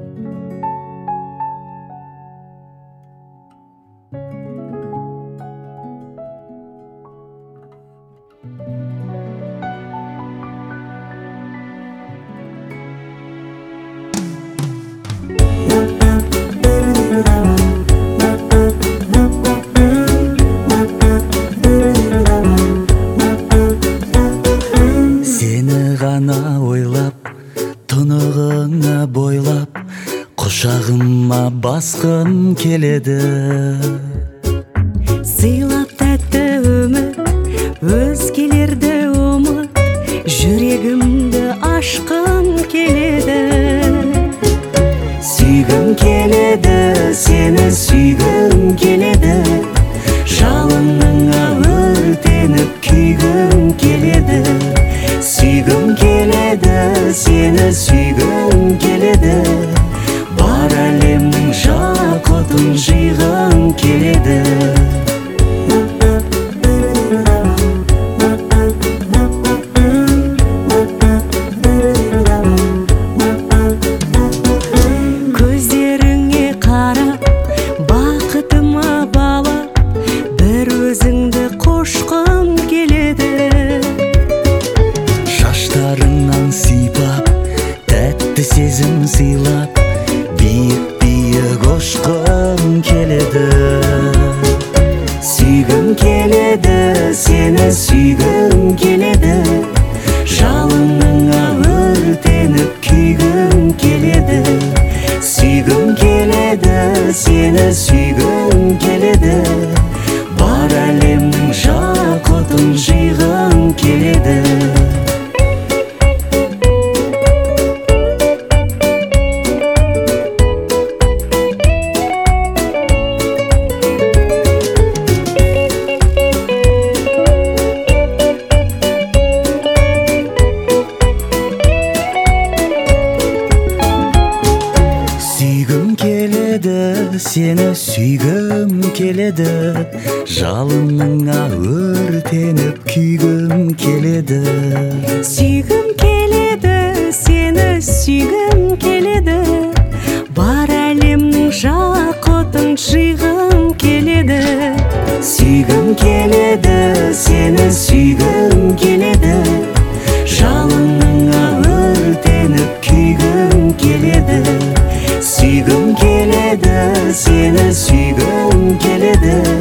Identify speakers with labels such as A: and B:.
A: Сені ғана ойлап, тұнығыңа бойлап, құшағыма басқым келеді.
B: Сыйлап тәтті үміт, өзгелерді ұмыт, жүрегімді ашқым келеді.
A: Сүйгім келеді, сені сүйгім келеді, жалыныңа өртеніп күйгім келеді. Сүйгім келеді, сені сүйгім келеді, бар әлемнің жақұтын жиғым келеді.
B: Көздеріңе қарап, бақытыма балап, бір өзіңді қошқым келеді.
A: Шаштарыңнан сипап, тәтті сезім сыйлап, биік-биік ұшқым келеді. Сүйгім келеді, сені сүйгім келеді, жалыныңа өртеніп күйгім келеді. Сүйгім келеді, сені сүйгім келеді, бар әлемнің жақұтын жиғым келеді. Сүйгім келеді, сені сүйгім келеді, жалыныңа өртеніп күйгім келеді.
B: Сүйгім келеді, сені сүйгім келеді, бар әлемнің жақұтын жиғым келеді.
A: Сүйгім келеді, сені сүйгім келеді, жалыныңа өртеніп күйгім келеді. Сүйгім келеді, сені сүйгім келеді,